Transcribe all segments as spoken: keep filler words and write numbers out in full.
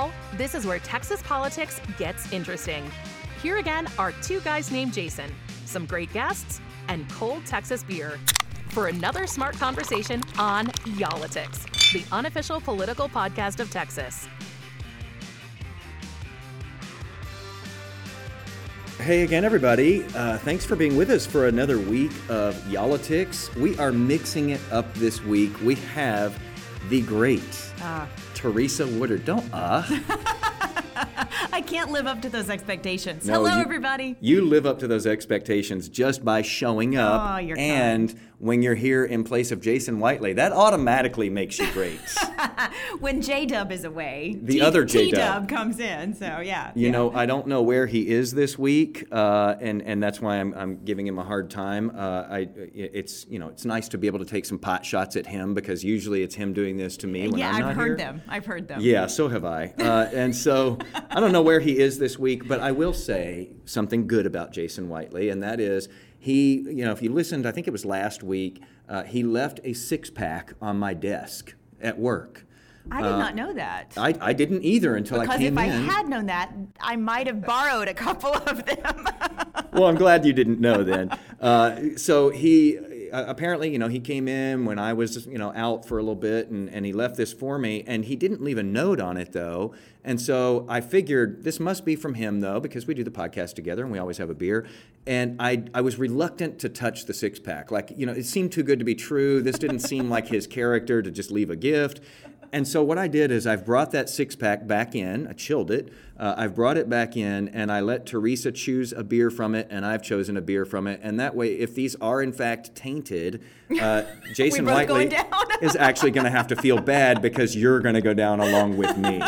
Now, this is where Texas politics gets interesting. Here again are two guys named Jason, some great guests, and cold Texas beer for another smart conversation on Y'all-itics, the unofficial political podcast of Texas. Hey again, everybody. Uh, thanks for being with us for another week of Y'all-itics. We are mixing it up this week. We have the great uh. Teresa Woodard. Don't uh. I can't live up to those expectations. No, Hello, you, everybody. You live up to those expectations just by showing up. Oh, you're and kind. When you're here in place of Jason Whiteley, that automatically makes you great. When J-Dub is away, the T- other J-Dub. T-Dub comes in, so yeah. You yeah. know, I don't know where he is this week, uh, and and that's why I'm I'm giving him a hard time. Uh, I it's you know it's nice to be able to take some pot shots at him because usually it's him doing this to me when yeah, I'm not I've heard here. them. I've heard them. Yeah, so have I. Uh, and so I don't know where he is this week, but I will say something good about Jason Whiteley, and that is he. You know, if you listened, I think it was last week. Uh, he left a six pack on my desk at work. I did uh, not know that. I, I didn't either until because I came in. Because if I had known that, I might have borrowed a couple of them. Well, I'm glad you didn't know then. Uh, so he uh, apparently, you know, he came in when I was, you know, out for a little bit, and, and he left this for me, and he didn't leave a note on it, though. And so I figured this must be from him, though, because we do the podcast together, and we always have a beer. And I I was reluctant to touch the six-pack. Like, you know, it seemed too good to be true. This didn't seem like his character to just leave a gift. And so what I did is I've brought that six-pack back in. I chilled it. Uh, I've brought it back in, and I let Teresa choose a beer from it, and I've chosen a beer from it. And that way, if these are in fact tainted, uh, Jason Whiteley is actually going to have to feel bad because you're going to go down along with me.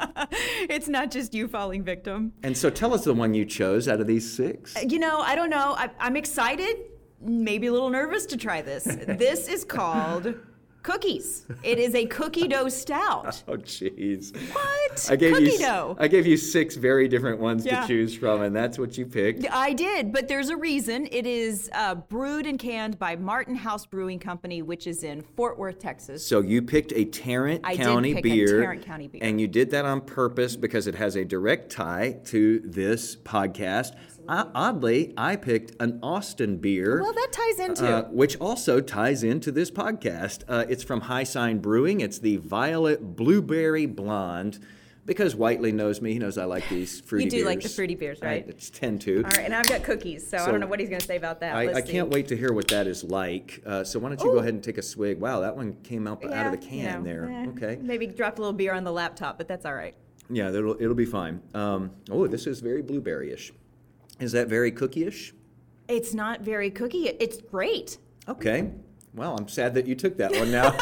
It's not just you falling victim. And so tell us the one you chose out of these six. You know, I don't know. I, I'm excited, maybe a little nervous to try this. This is called Cookies. It is a cookie dough stout. Oh, jeez. What? I gave cookie you, dough. I gave you six very different ones yeah. to choose from, and that's what you picked. I did, but there's a reason. It is uh, brewed and canned by Martin House Brewing Company, which is in Fort Worth, Texas. So you picked a Tarrant I County did pick beer. a Tarrant County beer. And you did that on purpose because it has a direct tie to this podcast. Uh, oddly, I picked an Austin beer. Well, that ties into uh, which also ties into this podcast. Uh, it's from High Sign Brewing. It's the Violet Blueberry Blonde. Because Whiteley knows me, he knows I like these fruity beers. You do like the fruity beers, right? I tend to. All right, and I've got cookies, so, so I don't know what he's going to say about that. I, Let's I see. can't wait to hear what that is like. Uh, so why don't you Ooh. go ahead and take a swig? Wow, that one came out, yeah, out of the can you know, there. eh, Okay. Maybe dropped a little beer on the laptop, but that's all right. Yeah, it'll, it'll be fine. Um, oh, this is very blueberry-ish. Is that very cookie-ish? It's not very cookie. It's great. Okay. Well, I'm sad that you took that one now.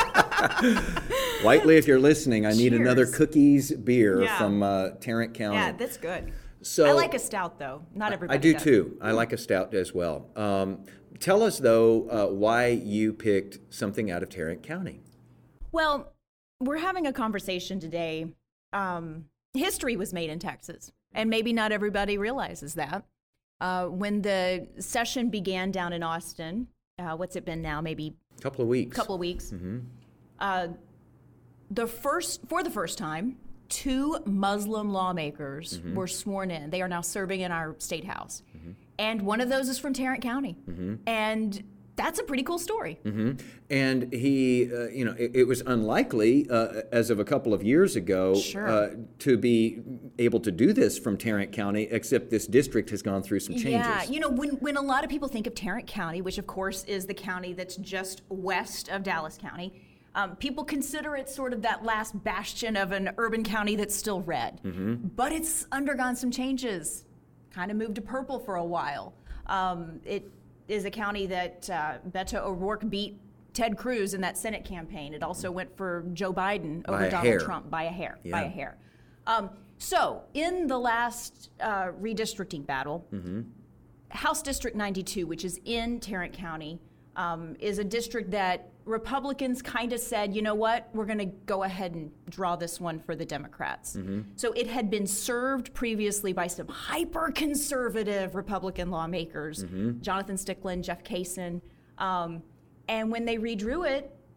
Whiteley, if you're listening, I need Cheers. another cookies beer yeah. from uh, Tarrant County. Yeah, that's good. So I like a stout, though. Not everybody I do, does. too. I like a stout as well. Um, tell us, though, uh, why you picked something out of Tarrant County. Well, we're having a conversation today. Um, history was made in Texas, and maybe not everybody realizes that. Uh, when the session began down in Austin, uh, what's it been now? Maybe a couple of weeks. couple of weeks. Mm-hmm. Uh, the first, for the first time, two Muslim lawmakers mm-hmm. were sworn in. They are now serving in our state house. Mm-hmm. And one of those is from Tarrant County. Mm-hmm. And that's a pretty cool story. Mm-hmm. And he, uh, you know, it, it was unlikely, uh, as of a couple of years ago, sure. uh, to be able to do this from Tarrant County, except this district has gone through some changes. Yeah, you know, when, when a lot of people think of Tarrant County, which of course is the county that's just west of Dallas County, um, people consider it sort of that last bastion of an urban county that's still red. Mm-hmm. But it's undergone some changes, kind of moved to purple for a while. Um, it is a county that uh, Beto O'Rourke beat Ted Cruz in that Senate campaign. It also went for Joe Biden over Donald hair. Trump by a hair, yeah. by a hair. Um, so in the last uh, redistricting battle, mm-hmm. House District ninety-two, which is in Tarrant County, um, is a district that Republicans kind of said, you know what, we're going to go ahead and draw this one for the Democrats. Mm-hmm. So it had been served previously by some hyper-conservative Republican lawmakers, mm-hmm. Jonathan Stickland, Jeff Cason, um, and when they redrew it,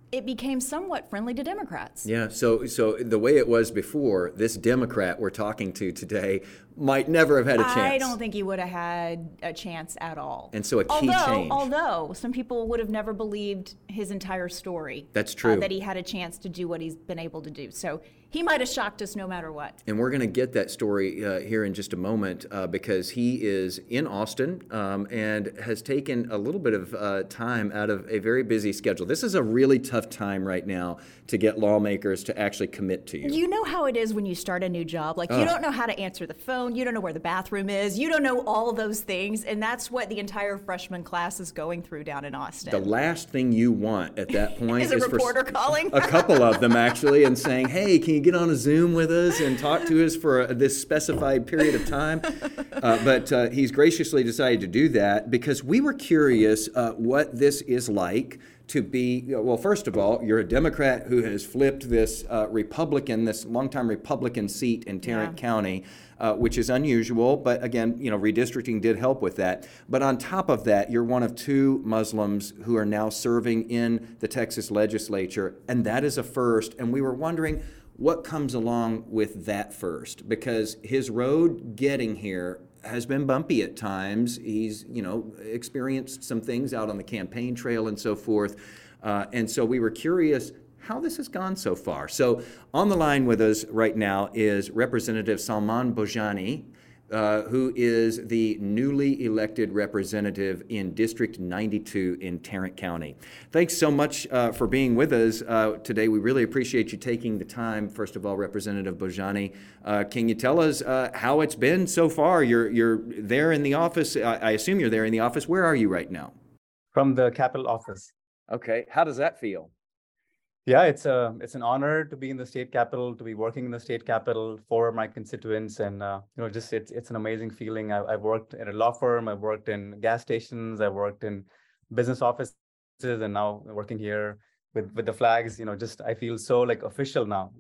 it became somewhat friendly to Democrats. Yeah, so so the way it was before, this Democrat we're talking to today might never have had a chance. I don't think he would have had a chance at all. And so a key although, change. Although some people would have never believed his entire story. That's true. Uh, that he had a chance to do what he's been able to do. So he might have shocked us no matter what. And we're going to get that story uh, here in just a moment uh, because he is in Austin um, and has taken a little bit of uh, time out of a very busy schedule. This is a really tough time right now to get lawmakers to actually commit to you. You know how it is when you start a new job. Like, uh. you don't know how to answer the phone. You don't know where the bathroom is. You don't know all those things. And that's what the entire freshman class is going through down in Austin. The last thing you want at that point is a is reporter for calling. A couple of them, actually, and saying, hey, can you get on a Zoom with us and talk to us for a, this specified period of time? Uh, but uh, he's graciously decided to do that because we were curious uh, what this is like to be, well, first of all, you're a Democrat who has flipped this uh, Republican, this longtime Republican seat in Tarrant yeah. County, uh, which is unusual. But again, you know, redistricting did help with that. But on top of that, you're one of two Muslims who are now serving in the Texas legislature, and that is a first. And we were wondering what comes along with that first, because his road getting here has been bumpy at times. He's, you know, experienced some things out on the campaign trail and so forth. Uh, and so we were curious how this has gone so far. So on the line with us right now is Representative Salman Bojani, uh, who is the newly elected representative in District ninety-two in Tarrant County. Thanks so much uh, for being with us uh, today. We really appreciate you taking the time. First of all, Representative Bojani, uh, can you tell us uh, how it's been so far? You're you're there in the office. I, I assume you're there in the office. Where are you right now? From the Capitol office. Okay. How does that feel? Yeah, it's a it's an honor to be in the state capitol, to be working in the state capitol for my constituents, and uh, you know, just it's it's an amazing feeling. I, I've worked at a law firm, I've worked in gas stations, I've worked in business offices, and now working here with with the flags. You know, just I feel so like official now.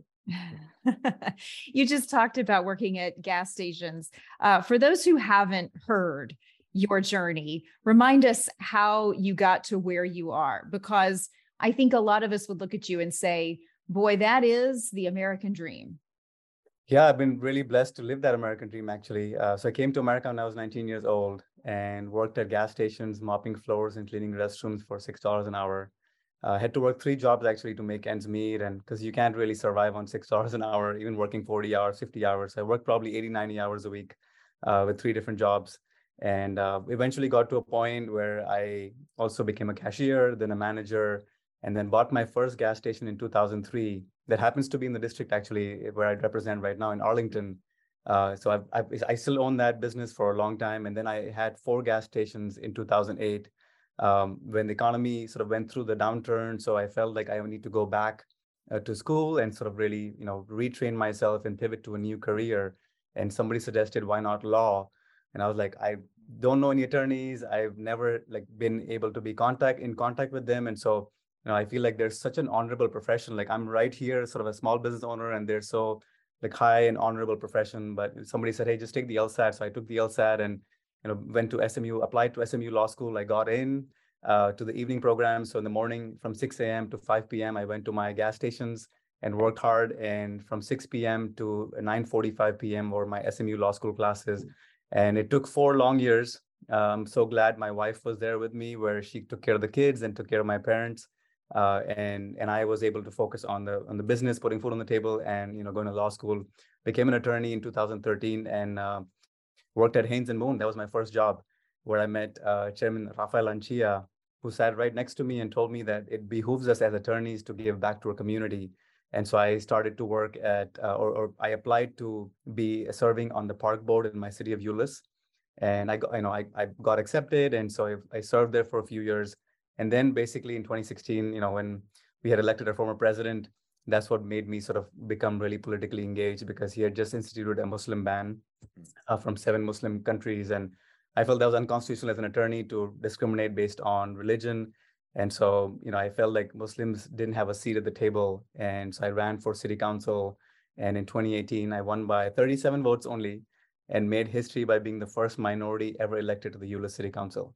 You just talked about working at gas stations. Uh, for those who haven't heard your journey, remind us how you got to where you are, because I think a lot of us would look at you and say, boy, that is the American dream. Yeah, I've been really blessed to live that American dream, actually. Uh, so I came to America when I was nineteen years old and worked at gas stations, mopping floors and cleaning restrooms for six dollars an hour. I uh, had to work three jobs, actually, to make ends meet. And because you can't really survive on six dollars an hour, even working forty hours, fifty hours. I worked probably eighty, ninety hours a week uh, with three different jobs. And uh, eventually got to a point where I also became a cashier, then a manager, and then bought my first gas station in two thousand three that happens to be in the district, actually, where I represent right now in Arlington. Uh, so I've, I've, I still own that business for a long time. And then I had four gas stations in two thousand eight um, when the economy sort of went through the downturn. So I felt like I need to go back uh, to school and sort of really, you know, retrain myself and pivot to a new career. And somebody suggested, why not law? And I was like, I don't know any attorneys. I've never like been able to be contact in contact with them. And so you know, I feel like there's such an honorable profession. Like I'm right here, sort of a small business owner, and they're so like high and honorable profession. But somebody said, hey, just take the LSAT. So I took the LSAT and you know went to S M U, applied to S M U Law School. I got in uh, to the evening program. So in the morning from six a.m. to five p.m., I went to my gas stations and worked hard. And from six p.m. to nine forty-five p.m. were my S M U Law School classes. And it took four long years. I'm so glad my wife was there with me, where she took care of the kids and took care of my parents. Uh, and and I was able to focus on the on the business, putting food on the table, and you know going to law school. Became an attorney in two thousand thirteen and uh, worked at Haynes and Moon. That was my first job, where I met uh, Chairman Rafael Anchia, who sat right next to me and told me that it behooves us as attorneys to give back to our community. And so I started to work at, uh, or, or I applied to be serving on the park board in my city of Euless, and I got you know I I got accepted, and so I, I served there for a few years. And then basically in twenty sixteen, you know, when we had elected our former president, that's what made me sort of become really politically engaged, because he had just instituted a Muslim ban uh, from seven Muslim countries. And I felt that was unconstitutional as an attorney to discriminate based on religion. And so, you know, I felt like Muslims didn't have a seat at the table. And so I ran for city council. And in twenty eighteen, I won by thirty-seven votes only and made history by being the first minority ever elected to the Euless City Council.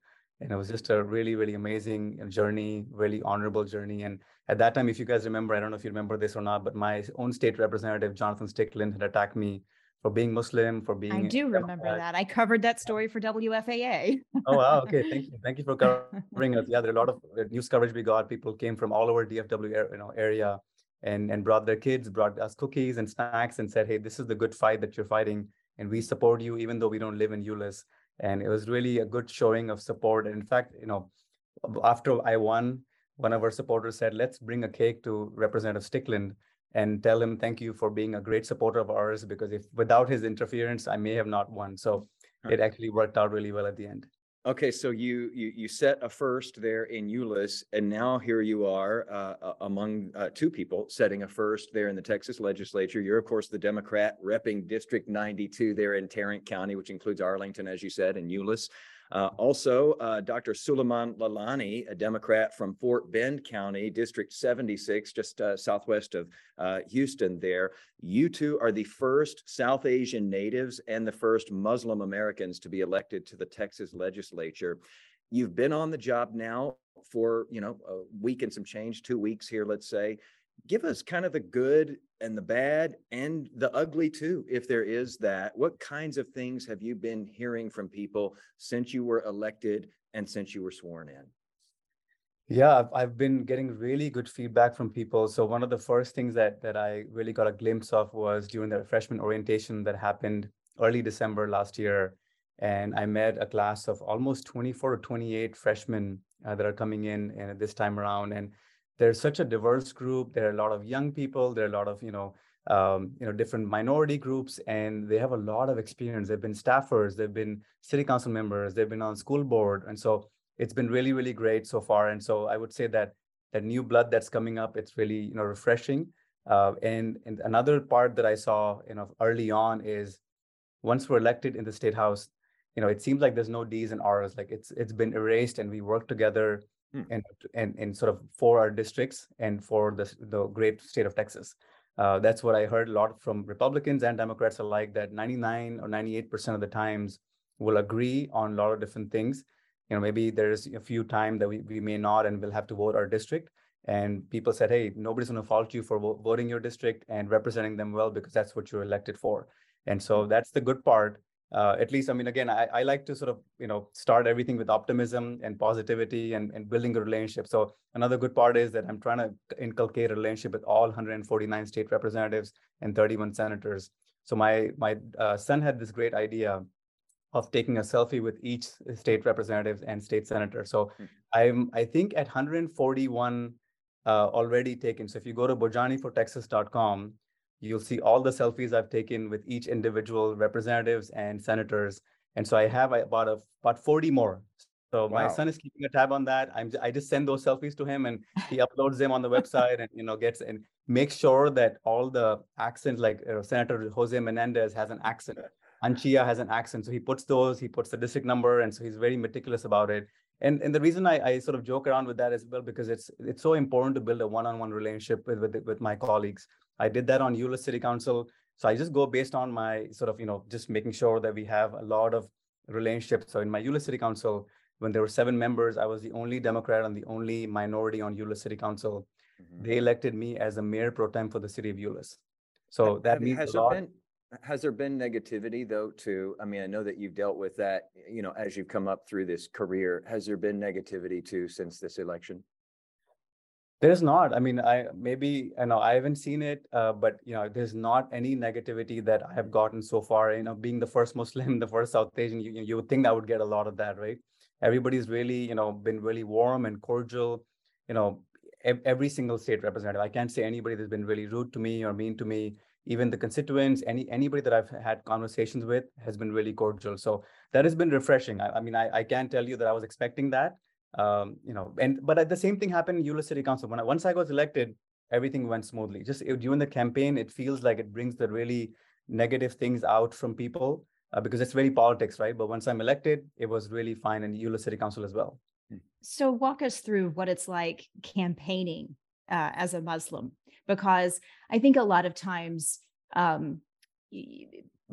And it was just a really, really amazing journey, really honorable journey. And at that time, if you guys remember, I don't know if you remember this or not, but my own state representative, Jonathan Stickland, had attacked me for being Muslim, for being. I do remember Democrat. that. I covered that story for W F A A. Oh, wow. Okay. Thank you. Thank you for covering us. Yeah, there are a lot of news coverage we got. People came from all over D F W you know, area and, and brought their kids, brought us cookies and snacks and said, hey, this is the good fight that you're fighting. And we support you, even though we don't live in Euless. And it was really a good showing of support. And in fact, you know, after I won, one of our supporters said, let's bring a cake to Representative Stickland and tell him thank you for being a great supporter of ours, because if without his interference, I may have not won. So it actually worked out really well at the end. Okay, so you you you set a first there in Euless, and now here you are uh, among uh, two people setting a first there in the Texas legislature. You're, of course, the Democrat repping District ninety-two there in Tarrant County, which includes Arlington, as you said, and Euless. Uh, also, uh, Doctor Suleiman Lalani, a Democrat from Fort Bend County, District seventy-six, just uh, southwest of uh, Houston there. You two are the first South Asian natives and the first Muslim Americans to be elected to the Texas legislature. You've been on the job now for, you know, a week and some change, two weeks here, let's say. Give us kind of the good and the bad and the ugly too, if there is that. What kinds of things have you been hearing from people since you were elected and since you were sworn in? Yeah, I've, I've been getting really good feedback from people. So one of the first things that that I really got a glimpse of was during the freshman orientation that happened early December last year. And I met a class of almost twenty-four to twenty-eight freshmen uh, that are coming in, in this time around. And there's such a diverse group. There are a lot of young people. There are a lot of, you know, um, you know, different minority groups, and they have a lot of experience. They've been staffers, they've been city council members, they've been on school board. And so it's been really, really great so far. And so I would say that that new blood that's coming up, it's really, you know, refreshing. Uh, and, and another part that I saw, you know, early on is once we're elected in the state house, you know, it seems like there's no D's and R's, like it's it's been erased, and we work together and, and and sort of for our districts and for the, the great state of Texas. Uh, that's what I heard a lot from Republicans and Democrats alike, that ninety-nine or ninety-eight percent of the times we'll agree on a lot of different things. You know, maybe there's a few times that we, we may not, and we'll have to vote our district. And people said, hey, nobody's going to fault you for vo- voting your district and representing them well, because that's what you're elected for. And so that's the good part. Uh, at least, I mean, again, I, I like to sort of, you know, start everything with optimism and positivity and, and building a relationship. So another good part is that I'm trying to inculcate a relationship with all one hundred forty-nine state representatives and thirty-one senators. So my my uh, son had this great idea of taking a selfie with each state representative and state senator. So mm-hmm. I'm, I think at one hundred forty-one uh, already taken. So if you go to bojani for texas dot com, you'll see all the selfies I've taken with each individual representatives and senators. And so I have about a, about forty more. So wow. My son is keeping a tab on that. I'm I just send those selfies to him, and he uploads them on the website, and you know gets and makes sure that all the accents, like uh, Senator Jose Menendez has an accent, Anchia has an accent. So he puts those, he puts the district number, and so he's very meticulous about it. And and the reason I, I sort of joke around with that as well, because it's it's so important to build a one-on-one relationship with with, with my colleagues. I did that on Euless City Council. So I just go based on my sort of, you know, just making sure that we have a lot of relationships. So in my Euless City Council, when there were seven members, I was the only Democrat and the only minority on Euless City Council. Mm-hmm. They elected me as the mayor pro tem for the city of Euless. So that means has a lot. Been, has there been negativity though too? I mean, I know that you've dealt with that, you know, as you've come up through this career. Has there been negativity too since this election? There's not. I mean, I maybe, I know I haven't seen it, uh, but, you know, there's not any negativity that I have gotten so far. You know, being the first Muslim, the first South Asian, you, you would think I would get a lot of that, right? Everybody's really, you know, been really warm and cordial, you know, ev- every single state representative. I can't say anybody that's been really rude to me or mean to me. Even the constituents, any anybody that I've had conversations with has been really cordial. So that has been refreshing. I, I mean, I, I can't tell you that I was expecting that. Um, you know, and but the same thing happened in Euless City Council. When I, once I was elected, everything went smoothly. Just it, during the campaign, it feels like it brings the really negative things out from people uh, because it's very politics, right? But once I'm elected, it was really fine in Euless City Council as well. So walk us through what it's like campaigning uh, as a Muslim, because I think a lot of times um,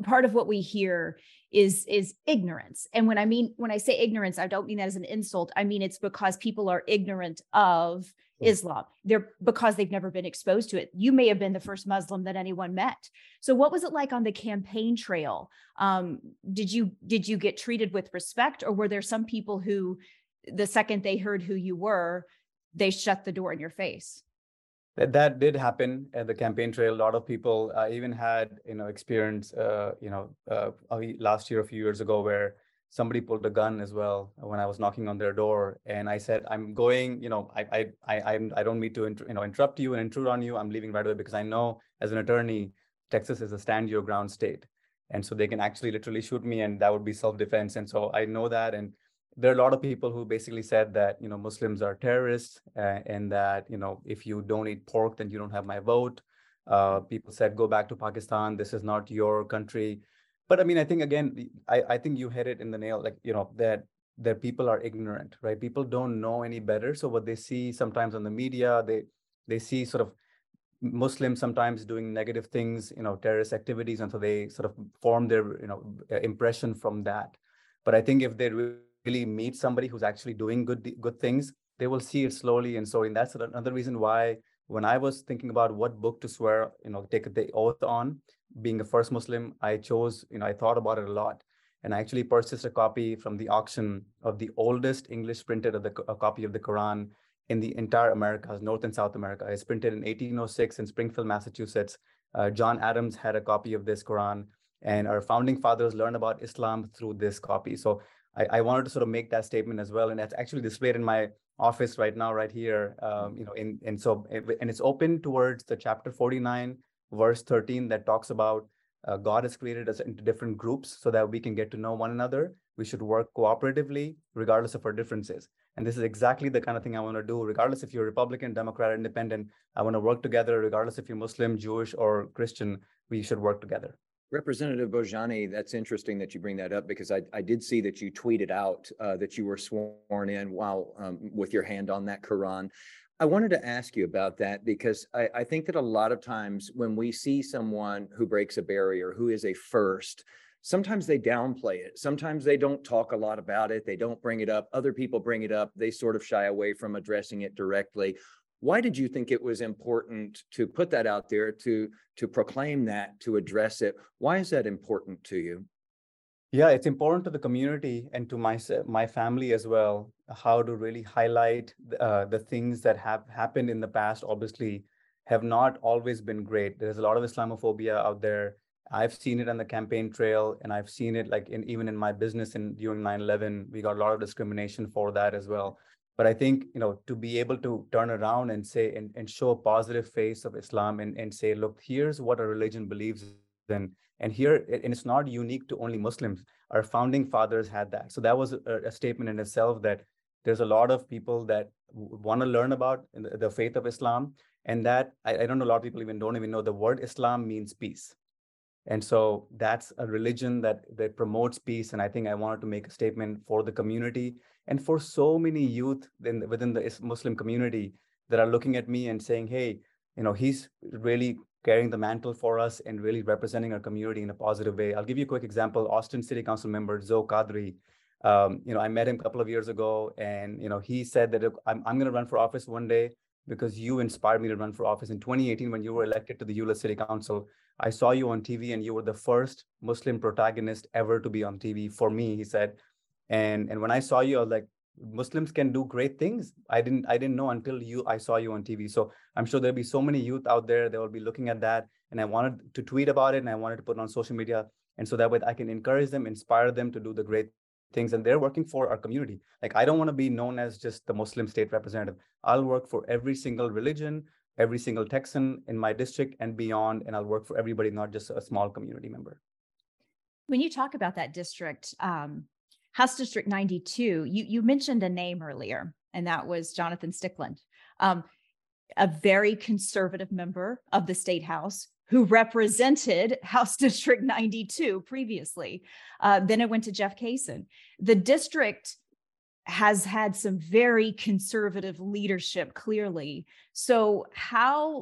part of what we hear is is ignorance. And when I mean when I say ignorance, I don't mean that as an insult. I mean it's because people are ignorant of Islam. They're because they've never been exposed to it. You may have been the first Muslim that anyone met. So what was it like on the campaign trail? Um, did you did you get treated with respect, or were there some people who, the second they heard who you were, they shut the door in your face? That, that did happen at the campaign trail. A lot of people uh, even had, you know, experience, uh, you know, uh, last year, a few years ago, where somebody pulled a gun as well when I was knocking on their door. And I said, I'm going, you know, I I I I don't mean to, you know, interrupt you and intrude on you. I'm leaving right away because I know as an attorney, Texas is a stand your ground state. And so they can actually literally shoot me, and that would be self-defense. And so I know that. And there are a lot of people who basically said that, you know, Muslims are terrorists, uh, and that, you know, if you don't eat pork, then you don't have my vote. Uh, people said, go back to Pakistan. This is not your country. But I mean, I think, again, I, I think you hit it in the nail, like, you know, that that people are ignorant, right? People don't know any better. So what they see sometimes on the media, they they see sort of Muslims sometimes doing negative things, you know, terrorist activities. And so they sort of form their, you know, impression from that. But I think if they really meet somebody who's actually doing good good things, they will see it slowly and slowly. And that's another reason why when I was thinking about what book to swear, you know, take the oath on, being the first Muslim, I chose, you know, I thought about it a lot. And I actually purchased a copy from the auction of the oldest English printed of the a copy of the Quran in the entire Americas, North and South America. It's printed in eighteen oh six in Springfield, Massachusetts. Uh, John Adams had a copy of this Quran, and our founding fathers learned about Islam through this copy. So I, I wanted to sort of make that statement as well, and that's actually displayed in my office right now, right here. Um, you know, in and so and it's open towards the chapter forty-nine, verse thirteen, that talks about uh, God has created us into different groups so that we can get to know one another. We should work cooperatively, regardless of our differences. And this is exactly the kind of thing I want to do, regardless if you're Republican, Democrat, Independent. I want to work together, regardless if you're Muslim, Jewish, or Christian. We should work together. Representative Bojani, that's interesting that you bring that up, because I, I did see that you tweeted out uh, that you were sworn in while um, with your hand on that Quran. I wanted to ask you about that, because I, I think that a lot of times when we see someone who breaks a barrier, who is a first, sometimes they downplay it. Sometimes they don't talk a lot about it. They don't bring it up. Other people bring it up. They sort of shy away from addressing it directly. Why did you think it was important to put that out there, to to proclaim that, to address it? Why is that important to you? Yeah, it's important to the community and to my my family as well, how to really highlight uh, the things that have happened in the past, obviously have not always been great. There's a lot of Islamophobia out there. I've seen it on the campaign trail, and I've seen it like in even in my business in during nine eleven, we got a lot of discrimination for that as well. But I think, you know, to be able to turn around and say and, and show a positive face of Islam and, and say, look, here's what a religion believes in. And here, and it's not unique to only Muslims. Our founding fathers had that. So that was a, a statement in itself, that there's a lot of people that want to learn about the, the faith of Islam. And that, I, I don't know, a lot of people even don't even know the word Islam means peace. And so that's a religion that, that promotes peace. And I think I wanted to make a statement for the community and for so many youth in, within the Muslim community that are looking at me and saying, hey, you know, he's really carrying the mantle for us and really representing our community in a positive way. I'll give you a quick example. Austin City Council member Zoe Qadri, um, you know, I met him a couple of years ago, and, you know, he said that I'm, I'm going to run for office one day because you inspired me to run for office. In twenty eighteen, when you were elected to the Euless City Council, I saw you on T V, and you were the first Muslim protagonist ever to be on T V for me, he said. And, and when I saw you, I was like, Muslims can do great things. I didn't I didn't know until you I saw you on T V. So I'm sure there'll be so many youth out there that will be looking at that. And I wanted to tweet about it, and I wanted to put it on social media. And so that way I can encourage them, inspire them to do the great things. And they're working for our community. Like, I don't want to be known as just the Muslim state representative. I'll work for every single religion, every single Texan in my district and beyond. And I'll work for everybody, not just a small community member. When you talk about that district, um, House District ninety-two, you, you mentioned a name earlier, and that was Jonathan Stickland, um, a very conservative member of the state house who represented House District ninety-two previously. Uh, then it went to Jeff Cason. The district has had some very conservative leadership, clearly. So how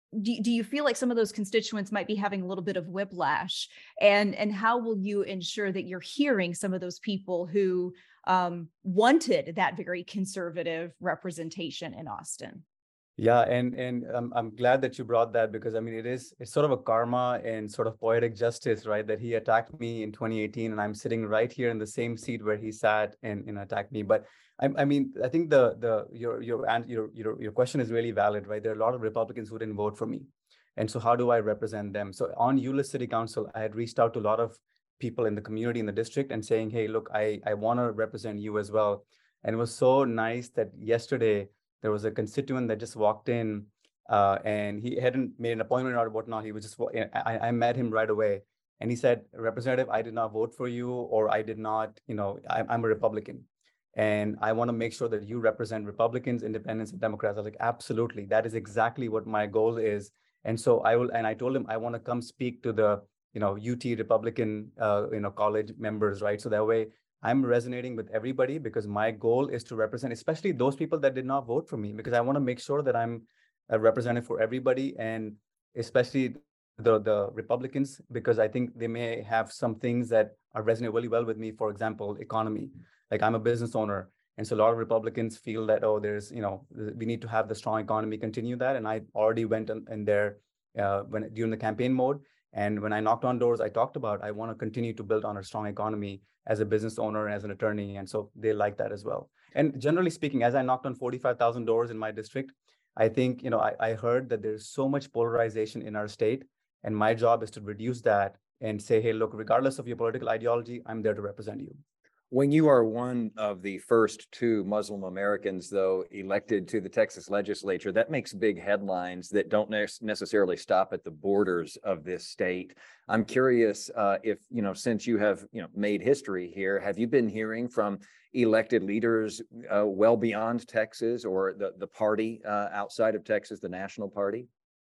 do, do you feel like some of those constituents might be having a little bit of whiplash? And, and how will you ensure that you're hearing some of those people who um, wanted that very conservative representation in Austin? Yeah, and and I'm I'm glad that you brought that, because I mean it is it's sort of a karma and sort of poetic justice, right? That he attacked me in twenty eighteen, and I'm sitting right here in the same seat where he sat and, and attacked me. But I, I mean I think the the your your your your your question is really valid, right? There are a lot of Republicans who didn't vote for me, and so how do I represent them? So on Euless City Council, I had reached out to a lot of people in the community in the district and saying, hey, look, I I want to represent you as well. And it was so nice that yesterday there was a constituent that just walked in uh, and he hadn't made an appointment or whatnot. He was just, I, I met him right away. And he said, Representative, I did not vote for you, or I did not, you know, I, I'm a Republican. And I want to make sure that you represent Republicans, independents, and Democrats. I was like, absolutely. That is exactly what my goal is. And so I will, and I told him, I want to come speak to the, you know, U T Republican, uh, you know, college members, right? So that way, I'm resonating with everybody, because my goal is to represent, especially those people that did not vote for me, because I want to make sure that I'm a representative for everybody, and especially the, the Republicans, because I think they may have some things that are resonate really well with me. For example, economy. Like, I'm a business owner. And so a lot of Republicans feel that, oh, there's, you know, we need to have the strong economy, continue that. And I already went in, in there uh, when during the campaign mode. And when I knocked on doors, I talked about, I want to continue to build on our strong economy as a business owner, as an attorney. And so they like that as well. And generally speaking, as I knocked on forty-five thousand doors in my district, I think, you know, I, I heard that there's so much polarization in our state. And my job is to reduce that and say, hey, look, regardless of your political ideology, I'm there to represent you. When you are one of the first two Muslim Americans, though, elected to the Texas legislature, that makes big headlines that don't ne- necessarily stop at the borders of this state. I'm curious uh, if, you know, since you have, you know, made history here, have you been hearing from elected leaders uh, well beyond Texas, or the, the party uh, outside of Texas, the national party?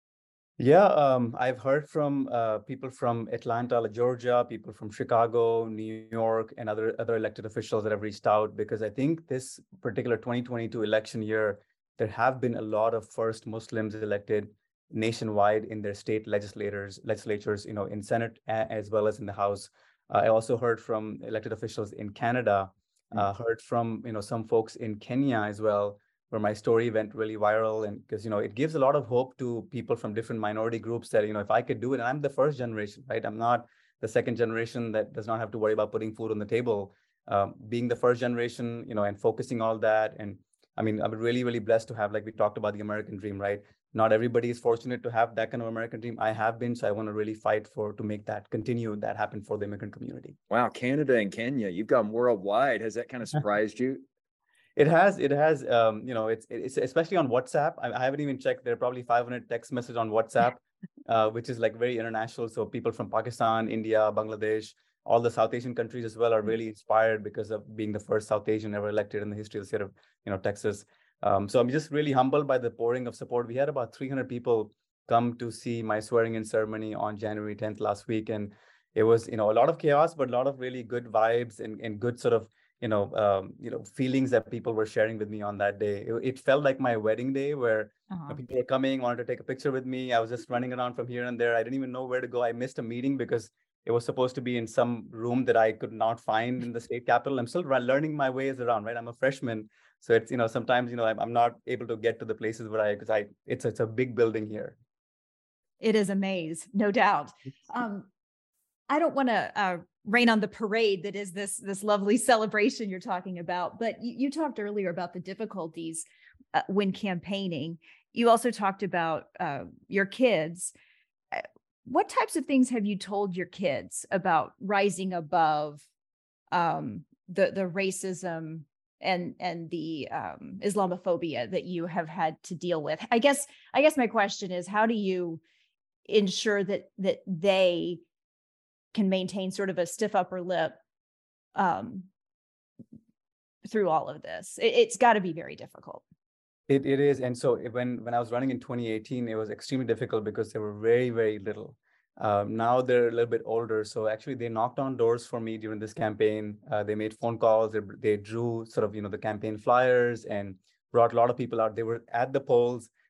Yeah, um, I've heard from uh, people from Atlanta, Georgia, people from Chicago, New York, and other other elected officials that have reached out, because I think this particular twenty twenty-two election year, there have been a lot of first Muslims elected nationwide in their state legislators, legislatures, you know, in Senate as well as in the House. Uh, I also heard from elected officials in Canada, uh, heard from, you know, some folks in Kenya as well, where my story went really viral. And because, you know, it gives a lot of hope to people from different minority groups that, you know, if I could do it, and I'm the first generation, right? I'm not the second generation that does not have to worry about putting food on the table. Um, being the first generation, you know, and focusing all that. And I mean, I'm really, really blessed to have, like we talked about, the American dream, right? Not everybody is fortunate to have that kind of American dream. I have been, so I want to really fight for, to make that continue, that happen for the immigrant community. Wow, Canada and Kenya, you've gone worldwide. Has that kind of surprised you? It has, it has, um, you know, it's, it's especially on WhatsApp. I, I haven't even checked. There are probably five hundred text messages on WhatsApp, uh, which is like very international. So people from Pakistan, India, Bangladesh, all the South Asian countries as well are really inspired because of being the first South Asian ever elected in the history of the state of, you know, Texas. Um, so I'm just really humbled by the pouring of support. We had about three hundred people come to see my swearing in ceremony on January tenth last week. And it was, you know, a lot of chaos, but a lot of really good vibes and, and good sort of, you know, um, you know, feelings that people were sharing with me on that day. It, it felt like my wedding day, where uh-huh. you know, people were coming, wanted to take a picture with me. I was just running around from here and there. I didn't even know where to go. I missed a meeting because it was supposed to be in some room that I could not find in the state capitol. I'm still learning my ways around, right? I'm a freshman. So it's, you know, sometimes, you know, I'm, I'm not able to get to the places where I, because I, it's, it's a big building here. It is a maze, no doubt. Um, I don't want to uh, rain on the parade that is this this lovely celebration you're talking about, but you, you talked earlier about the difficulties uh, when campaigning. You also talked about uh, your kids. What types of things have you told your kids about rising above um, the the racism and and the um, Islamophobia that you have had to deal with? I guess I guess my question is, how do you ensure that that they can maintain sort of a stiff upper lip um, through all of this? It, it's got to be very difficult. It it is, and so when when I was running in twenty eighteen, it was extremely difficult because they were very very little. Um, now they're a little bit older, so actually they knocked on doors for me during this campaign. Uh, they made phone calls. They they drew sort of you know the campaign flyers and brought a lot of people out. They were at the polls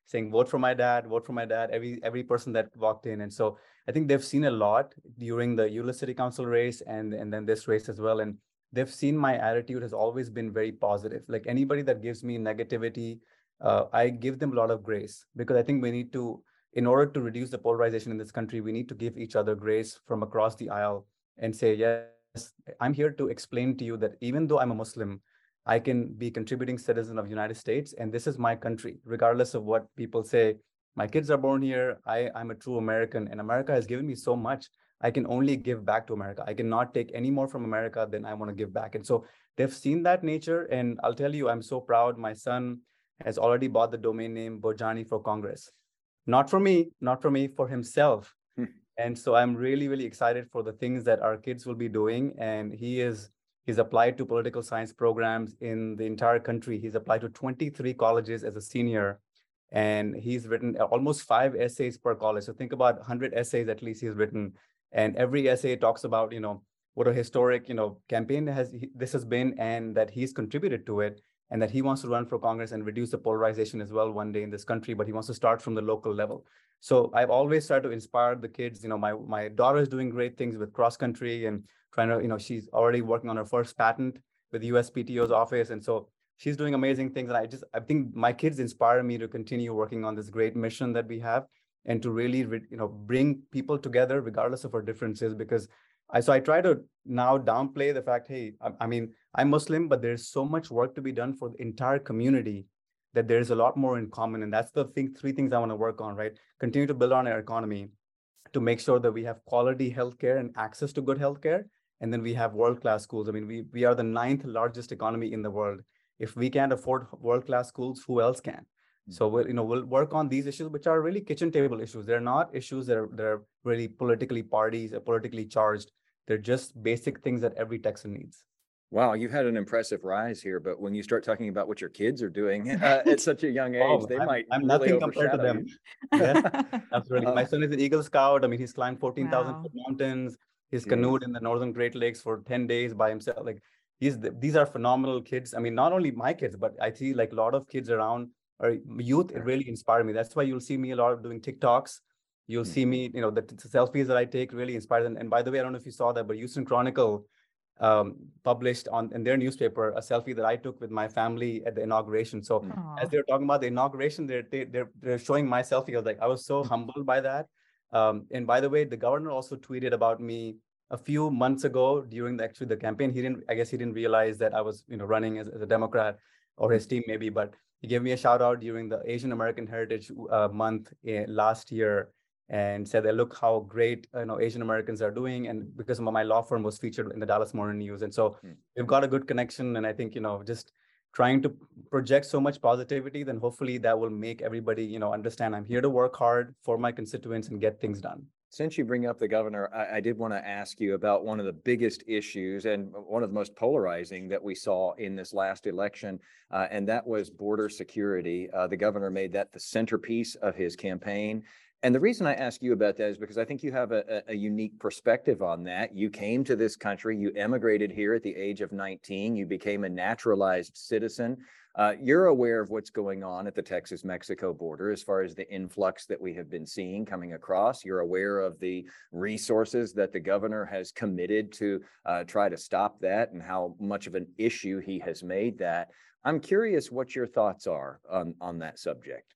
saying, vote for my dad, vote for my dad, every every person that walked in. And so I think they've seen a lot during the Euless City Council race and, and then this race as well. And they've seen my attitude has always been very positive. Like anybody that gives me negativity, uh, I give them a lot of grace, because I think we need to, in order to reduce the polarization in this country, we need to give each other grace from across the aisle and say, yes, I'm here to explain to you that even though I'm a Muslim, I can be contributing citizen of the United States, and this is my country, regardless of what people say. My kids are born here. I, I'm a true American, and America has given me so much. I can only give back to America. I cannot take any more from America than I want to give back. And so they've seen that nature. And I'll tell you, I'm so proud. My son has already bought the domain name Bojani for Congress. Not for me, not for me, for himself. Hmm. And so I'm really, really excited for the things that our kids will be doing. And he is, he's applied to political science programs in the entire country. He's applied to twenty-three colleges as a senior. And he's written almost five essays per college. So think about one hundred essays at least he's written. And every essay talks about, you know, what a historic, you know, campaign has this has been, and that he's contributed to it, and that he wants to run for Congress and reduce the polarization as well one day in this country, but he wants to start from the local level. So I've always tried to inspire the kids. You know, my, my daughter is doing great things with cross country and trying to, you know, she's already working on her first patent with the U S P T O's office. And so she's doing amazing things. And I just, I think my kids inspire me to continue working on this great mission that we have, and to really, you know, bring people together regardless of our differences. Because I, so I try to now downplay the fact, hey, I, I mean, I'm Muslim, but there's so much work to be done for the entire community that there's a lot more in common. And that's the thing, three things I want to work on, right? Continue to build on our economy to make sure that we have quality healthcare and access to good healthcare. And then we have world-class schools. I mean, we, we are the ninth largest economy in the world. If we can't afford world-class schools, who else can? So we'll, you know, we'll work on these issues, which are really kitchen table issues. They're not issues that are, that are really politically parties or politically charged. They're just basic things that every Texan needs. Wow, you've had an impressive rise here, but when you start talking about what your kids are doing uh, at such a young age, oh, they I'm, might I'm really nothing compared to them. Yes, absolutely. Uh, My son is an Eagle Scout. I mean, he's climbed fourteen thousand wow. foot mountains. He's yes. canoed in the Northern Great Lakes for ten days by himself. Like, he's these are phenomenal kids. I mean, not only my kids, but I see like a lot of kids around. Or youth, it really inspired me. That's why you'll see me a lot of doing TikToks. You'll mm-hmm. see me, you know, the, the selfies that I take really inspire them. And by the way, I don't know if you saw that, but Houston Chronicle um, published on in their newspaper a selfie that I took with my family at the inauguration. So Aww. As they were talking about the inauguration, they're they, they're they're showing my selfie. I was like, I was so humbled by that. Um, and by the way, the governor also tweeted about me a few months ago during the, actually the campaign. He didn't, I guess he didn't realize that I was, you know, running as, as a Democrat, or his team maybe, but he gave me a shout out during the Asian American Heritage uh, Month uh, last year, and said that look how great you know Asian Americans are doing, and because my law firm was featured in the Dallas Morning News, and so mm. we've got a good connection. And I think you know just trying to project so much positivity, then hopefully that will make everybody you know understand I'm here to work hard for my constituents and get things done. Since you bring up the governor, I, I did want to ask you about one of the biggest issues and one of the most polarizing that we saw in this last election, uh, and that was border security. Uh, the governor made that the centerpiece of his campaign. And the reason I ask you about that is because I think you have a, a unique perspective on that. You came to this country, you emigrated here at the age of nineteen, you became a naturalized citizen. Uh, you're aware of what's going on at the Texas-Mexico border as far as the influx that we have been seeing coming across. You're aware of the resources that the governor has committed to uh, try to stop that, and how much of an issue he has made that. I'm curious what your thoughts are on, on that subject.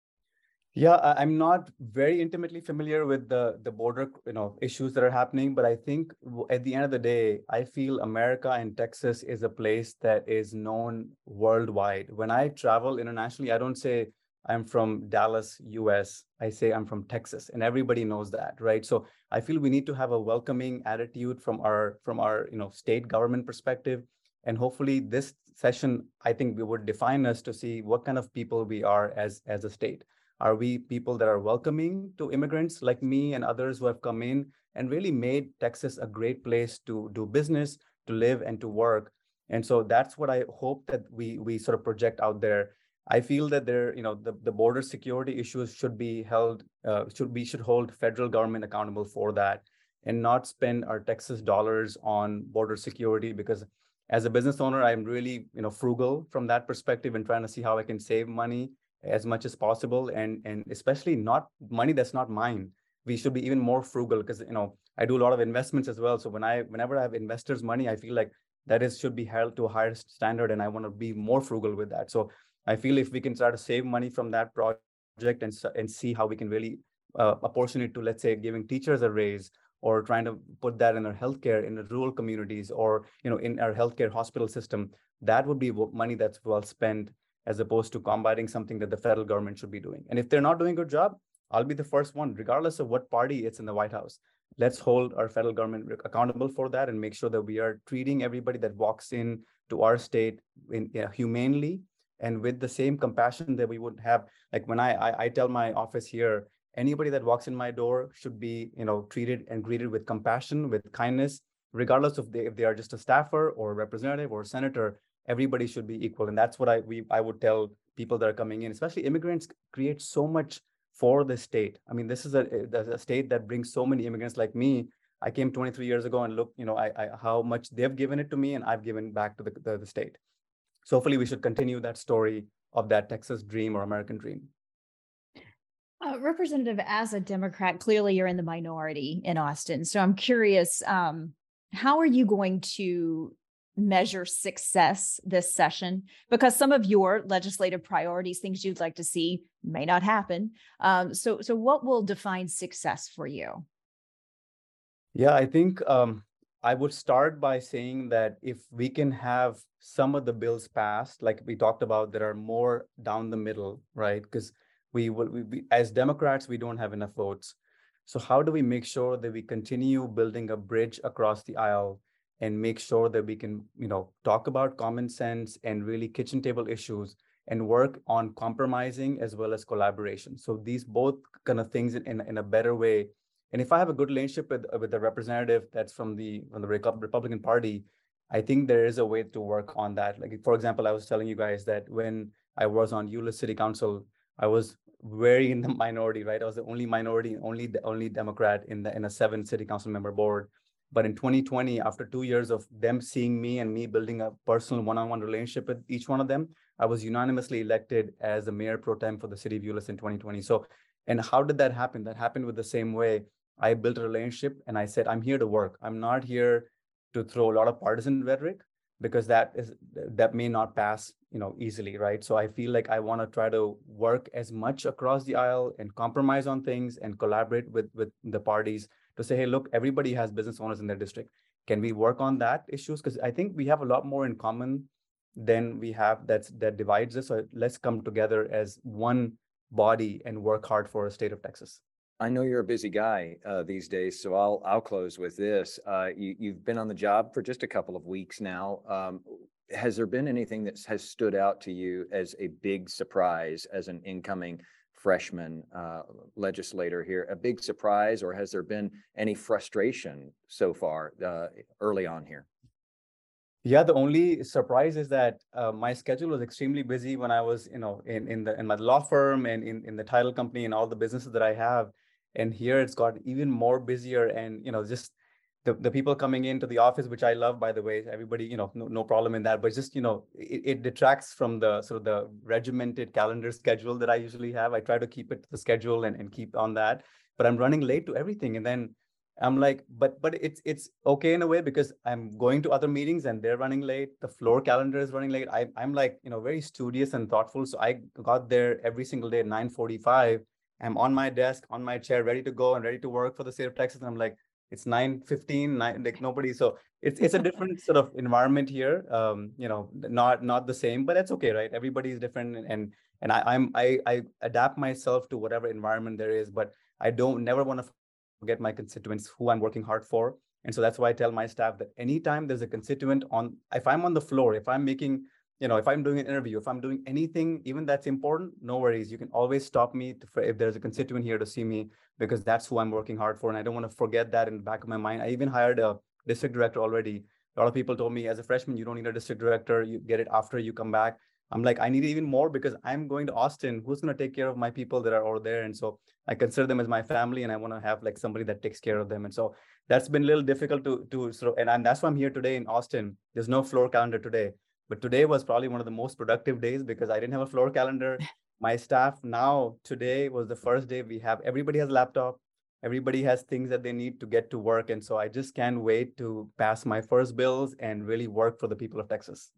Yeah, I'm not very intimately familiar with the, the border, you know, issues that are happening, but I think at the end of the day, I feel America and Texas is a place that is known worldwide. When I travel internationally, I don't say I'm from Dallas, U S. I say I'm from Texas, and everybody knows that, right? So I feel we need to have a welcoming attitude from our from our you know state government perspective, and hopefully this session, I think, we would define us to see what kind of people we are as as a state. Are we people that are welcoming to immigrants like me and others who have come in and really made Texas a great place to do business, to live, and to work? And so that's what I hope that we we sort of project out there. I feel that there, you know, the, the border security issues should be held, uh, should we should hold federal government accountable for that, and not spend our Texas dollars on border security, because as a business owner, I'm really, you know, frugal from that perspective and trying to see how I can save money as much as possible, and and especially not money that's not mine. We should be even more frugal, because you know I do a lot of investments as well. So when I whenever I have investors' money, I feel like that is should be held to a higher standard, and I want to be more frugal with that. So I feel if we can try to save money from that project and and see how we can really uh, apportion it to, let's say, giving teachers a raise, or trying to put that in our healthcare in the rural communities, or you know in our healthcare hospital system, that would be money that's well spent, as opposed to combating something that the federal government should be doing. And if they're not doing a good job, I'll be the first one, regardless of what party it's in the White House. Let's hold our federal government accountable for that and make sure that we are treating everybody that walks in to our state in, you know, humanely, and with the same compassion that we would have. Like when I, I I tell my office here, anybody that walks in my door should be, you know, treated and greeted with compassion, with kindness, regardless of they, if they are just a staffer or a representative or a senator. Everybody should be equal, and that's what I we I would tell people that are coming in, especially immigrants. Create so much for the state. I mean, this is a, a state that brings so many immigrants like me. I came twenty-three years ago, and look, you know, I, I how much they've given it to me, and I've given back to the, the, the state. So hopefully we should continue that story of that Texas dream or American dream. Uh, Representative, as a Democrat, clearly you're in the minority in Austin. So I'm curious, um, how are you going to measure success this session? Because some of your legislative priorities, things you'd like to see, may not happen. Um, so, so what will define success for you? Yeah, I think um, I would start by saying that if we can have some of the bills passed, like we talked about, that are more down the middle, right? Because we will, we, we, as Democrats, we don't have enough votes. So how do we make sure that we continue building a bridge across the aisle, and make sure that we can, you know, talk about common sense and really kitchen table issues, and work on compromising as well as collaboration? So these both kind of things in, in, in a better way. And if I have a good relationship with, with the representative that's from the, from the Republican Party, I think there is a way to work on that. Like, for example, I was telling you guys that when I was on Euless City Council, I was very in the minority, right? I was the only minority, only the only Democrat in the in a seven city council member board. But in twenty twenty, after two years of them seeing me and me building a personal one-on-one relationship with each one of them, I was unanimously elected as the mayor pro tem for the city of Euless in twenty twenty. So, and how did that happen? That happened with the same way. I built a relationship, and I said, I'm here to work. I'm not here to throw a lot of partisan rhetoric, because that is that may not pass, you know, easily, right? So I feel like I want to try to work as much across the aisle and compromise on things and collaborate with with the parties to say, hey, look, everybody has business owners in their district. Can we work on that issues? Because I think we have a lot more in common than we have that's that divides us. So let's come together as one body and work hard for the state of Texas. I know you're a busy guy uh, these days, so I'll I'll close with this. Uh, you, you've been on the job for just a couple of weeks now. Um, has there been anything that has stood out to you as a big surprise as an incoming freshman uh, legislator here? A big surprise, or has there been any frustration so far uh, early on here? Yeah, the only surprise is that uh, my schedule was extremely busy when I was, you know, in in the in my law firm and in in the title company and all the businesses that I have. And here it's got even more busier, and, you know, just the, the people coming into the office, which I love, by the way, everybody, you know, no, no problem in that, but just, you know, it, it detracts from the sort of the regimented calendar schedule that I usually have. I try to keep it to the schedule and, and keep on that, but I'm running late to everything. And then I'm like, but but it's it's okay in a way, because I'm going to other meetings and they're running late. The floor calendar is running late. I, I'm like, you know, very studious and thoughtful. So I got there every single day at nine forty-five. I'm on my desk, on my chair, ready to go and ready to work for the state of Texas. And I'm like, it's nine fifteen, nine, like nobody. So it's it's a different sort of environment here. Um, you know, not not the same, but that's okay, right? Everybody is different, and and I, I'm I I adapt myself to whatever environment there is. But I don't never want to forget my constituents, who I'm working hard for. And so that's why I tell my staff that anytime there's a constituent on, if I'm on the floor, if I'm making, you know, if I'm doing an interview, if I'm doing anything, even that's important, no worries. You can always stop me to, if there's a constituent here to see me, because that's who I'm working hard for. And I don't want to forget that in the back of my mind. I even hired a district director already. A lot of people told me, as a freshman, you don't need a district director. You get it after you come back. I'm like, I need it even more, because I'm going to Austin. Who's going to take care of my people that are over there? And so I consider them as my family, and I want to have like somebody that takes care of them. And so that's been a little difficult to, to sort of, and, and that's why I'm here today in Austin. There's no floor calendar today, but today was probably one of the most productive days, because I didn't have a floor calendar. My staff now, today was the first day we have, everybody has laptop, everybody has things that they need to get to work. And so I just can't wait to pass my first bills and really work for the people of Texas.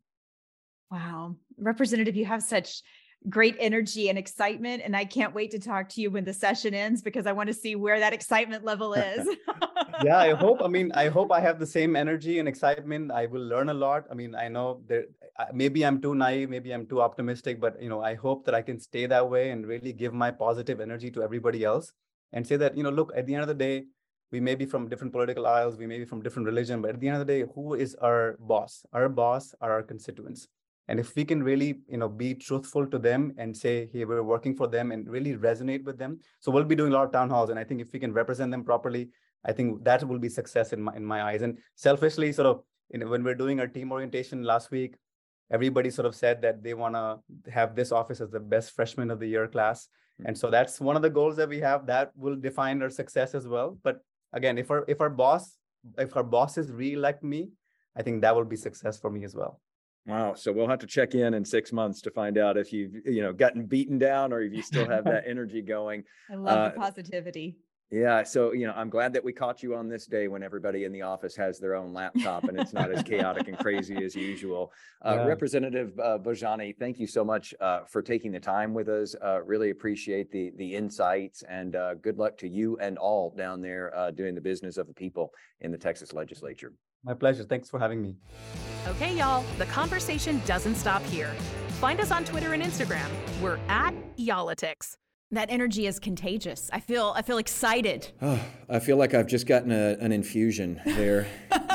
Wow. Representative, you have such great energy and excitement. And I can't wait to talk to you when the session ends, because I want to see where that excitement level is. Yeah, I hope, I mean, I hope I have the same energy and excitement. I will learn a lot. I mean, I know there, maybe I'm too naive, maybe I'm too optimistic, but, you know, I hope that I can stay that way and really give my positive energy to everybody else and say that, you know, look, at the end of the day, we may be from different political aisles, we may be from different religion, but at the end of the day, who is our boss? Our boss are our constituents. And if we can really, you know, be truthful to them and say, hey, we're working for them and really resonate with them. So we'll be doing a lot of town halls. And I think if we can represent them properly, I think that will be success in my, in my eyes. And selfishly, sort of, you know, when we're doing our team orientation last week, everybody sort of said that they want to have this office as the best freshman of the year class. And so that's one of the goals that we have that will define our success as well. But again, if our, if our boss, if our bosses re-elect me, I think that will be success for me as well. Wow. So we'll have to check in in six months to find out if you've, you know, gotten beaten down or if you still have that energy going. I love Uh, the positivity. Yeah. So, you know, I'm glad that we caught you on this day when everybody in the office has their own laptop and it's not as chaotic and crazy as usual. Uh, Yeah. Representative uh, Bojani, thank you so much uh, for taking the time with us. Uh, really appreciate the the insights, and uh, good luck to you and all down there uh, doing the business of the people in the Texas legislature. My pleasure. Thanks for having me. Okay, y'all, the conversation doesn't stop here. Find us on Twitter and Instagram. We're at Y'all-itics. That energy is contagious. I feel I feel excited. Oh, I feel like I've just gotten a, an infusion there.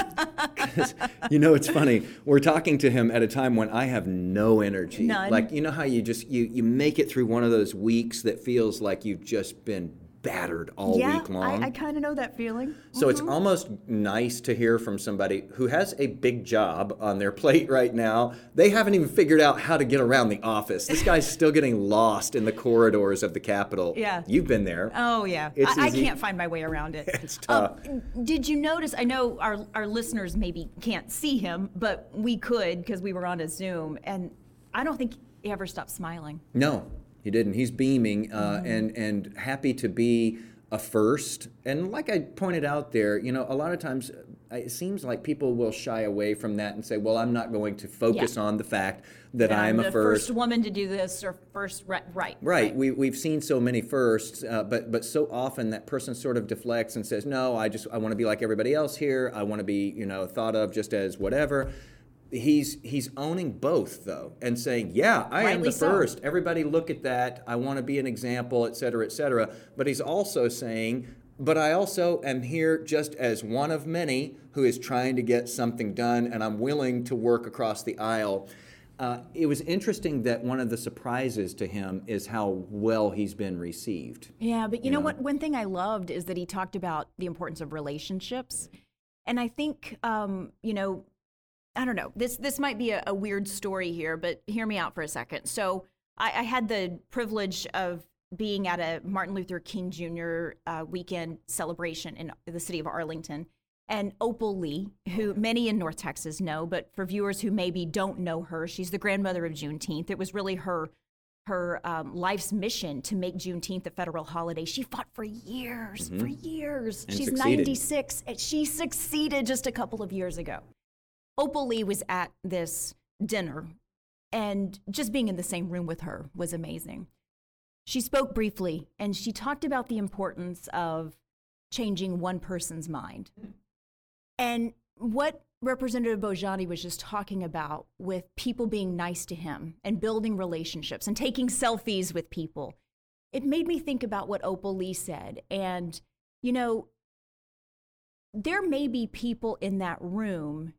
'Cause, you know, it's funny. We're talking to him at a time when I have no energy. None. Like, you know how you just, you, you make it through one of those weeks that feels like you've just been battered all yeah, week long. I, I kind of know that feeling. So it's almost nice to hear from somebody who has a big job on their plate right now. They haven't even figured out how to get around the office. This guy's still getting lost in the corridors of the Capitol. Yeah. You've been there. Oh, yeah. It's I, I easy. can't find my way around it. It's tough. Um, did you notice? I know our, our listeners maybe can't see him, but we could because we were on a Zoom. And I don't think he ever stopped smiling. No, he didn't. He's beaming uh, Mm-hmm. and, and happy to be a first. And like I pointed out there, you know, a lot of times uh, it seems like people will shy away from that and say, well, I'm not going to focus Yeah. on the fact that I'm the a first. woman to do this or first, right. Right. Right. We, we've seen so many firsts, uh, but but so often that person sort of deflects and says, no, I just, I want to be like everybody else here. I want to be, you know, thought of just as whatever. He's he's owning both, though, and saying, yeah, I am Rightly the so. first. Everybody look at that. I want to be an example, et cetera, et cetera. But he's also saying, but I also am here just as one of many who is trying to get something done, and I'm willing to work across the aisle. Uh, it was interesting that one of the surprises to him is how well he's been received. Yeah, but you, know, what? One thing I loved is that he talked about the importance of relationships. And I think, um, you know, I don't know, this this might be a, a weird story here, but hear me out for a second. So I, I had the privilege of being at a Martin Luther King Junior uh, weekend celebration in the city of Arlington. And Opal Lee, who many in North Texas know, but for viewers who maybe don't know her, she's the grandmother of Juneteenth. It was really her her um, life's mission to make Juneteenth a federal holiday. She fought for years, for years. And She's succeeded. ninety-six, and she succeeded just a couple of years ago. Opal Lee was at this dinner, and just being in the same room with her was amazing. She spoke briefly, and she talked about the importance of changing one person's mind. And what Representative Bojani was just talking about with people being nice to him and building relationships and taking selfies with people, it made me think about what Opal Lee said. And, you know, there may be people in that room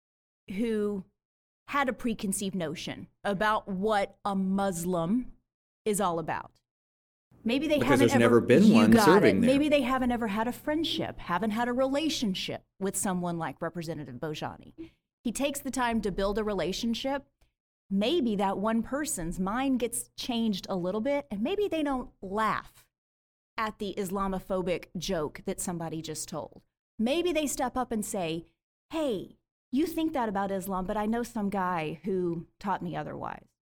who had a preconceived notion about what a Muslim is all about. Maybe they Because haven't there's ever, never been you one got serving it. there. Maybe they haven't ever had a friendship, haven't had a relationship with someone like Representative Bojani. He takes the time to build a relationship. Maybe that one person's mind gets changed a little bit, and maybe they don't laugh at the Islamophobic joke that somebody just told. Maybe they step up and say, hey, you think that about Islam, but I know some guy who taught me otherwise.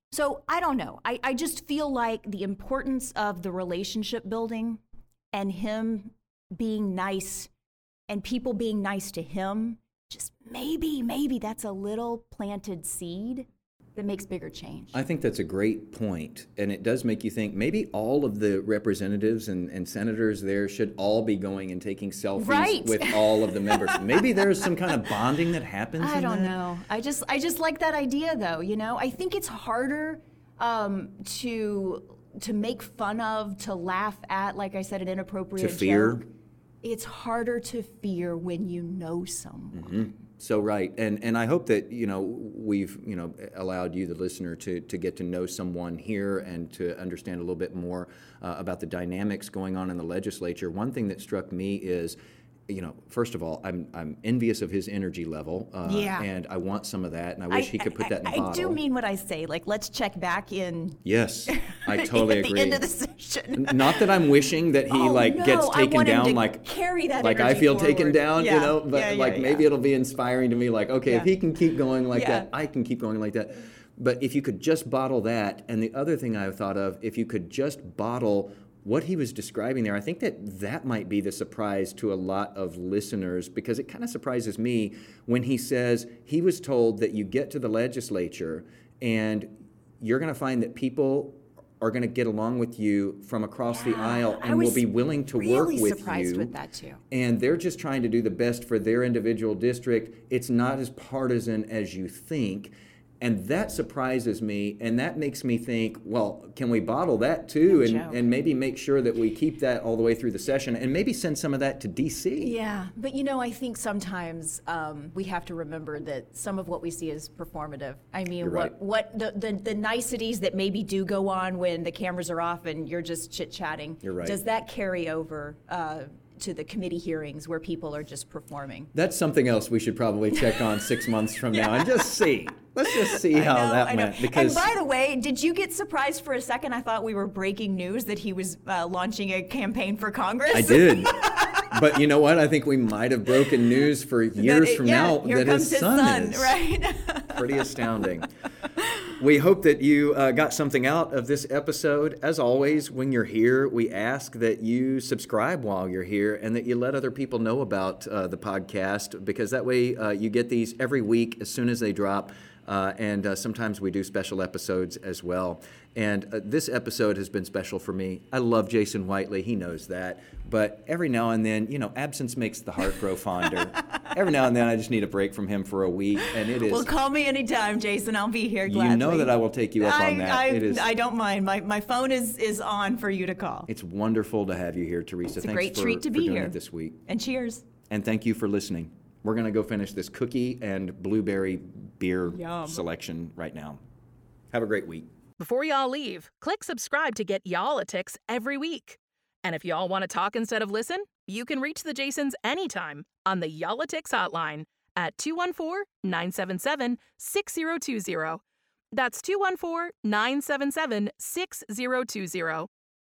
So I don't know. I, I just feel like the importance of the relationship building and him being nice and people being nice to him, just maybe, maybe that's a little planted seed that makes bigger change. I think that's a great point, and it does make you think maybe all of the representatives and, and senators there should all be going and taking selfies Right. with all of the members. Maybe there's some kind of bonding that happens. I in don't that. know. I just I just like that idea though, you know? I think it's harder um, to to make fun of, to laugh at, like I said, an inappropriate To fear. joke. It's harder to fear when you know someone. Mm-hmm. So right, and and I hope that you know we've you know allowed you, the listener, to to get to know someone here and to understand a little bit more uh, about the dynamics going on in the legislature. One thing that struck me is, you know, first of all, I'm I'm envious of his energy level, uh, Yeah. and I want some of that, and I wish he could put that in a I, bottle. I do mean what I say. Like, let's check back in Yes, I totally at agree. the end of the session. Not that I'm wishing that he Oh, like no, gets I taken want him down to like carry that like I energy feel taken forward. down, Yeah, you know. But yeah, yeah, like yeah. maybe it'll be inspiring to me. Like, okay, if Yeah. he can keep going like Yeah. that, I can keep going like that. But if you could just bottle that, and the other thing I thought of, if you could just bottle what he was describing there, I think that that might be the surprise to a lot of listeners, because it kind of surprises me when he says he was told that you get to the legislature and you're going to find that people are going to get along with you from across the aisle I and will was be willing to really work with surprised you. with that too. And they're just trying to do the best for their individual district. It's not as partisan as you think. And that surprises me, and that makes me think, well, can we bottle that too, No and, joke. and maybe make sure that we keep that all the way through the session, and maybe send some of that to D C? Yeah, but you know, I think sometimes um, we have to remember that some of what we see is performative. I mean, You're what right. what the, the the niceties that maybe do go on when the cameras are off and you're just chit chatting. You're right. Does that carry over uh, to the committee hearings where people are just performing? That's something else we should probably check on six months from now and just see. Let's just see how I know, that I know. went. Because And by the way, did you get surprised for a second? I thought we were breaking news that he was uh, launching a campaign for Congress. I did. But you know what? I think we might have broken news for years it- from yeah, now here that comes his his son, son, is. right? Pretty astounding. We hope that you uh, got something out of this episode. As always, when you're here, we ask that you subscribe while you're here and that you let other people know about uh, the podcast, because that way uh, you get these every week as soon as they drop. Uh, and uh, sometimes we do special episodes as well. And uh, this episode has been special for me. I love Jason Whiteley. He knows that. But every now and then, you know, absence makes the heart grow fonder. Every now and then I just need a break from him for a week. And it is... Well, call me anytime, Jason. I'll be here gladly. You know that I will take you up I, on that. I, It is, I don't mind. My, my phone is, is on for you to call. it's wonderful to have you here, Teresa. It's a Thanks great for, treat to for be doing here. it this week. And cheers. And thank you for listening. We're going to go finish this cookie and blueberry beer Yum. selection right now. Have a great week. Before y'all leave, click subscribe to get Y'all-itics every week. And if y'all want to talk instead of listen, you can reach the Jasons anytime on the Y'all-itics hotline at two one four, nine seven seven, six zero two zero. That's two one four, nine seven seven, six zero two zero.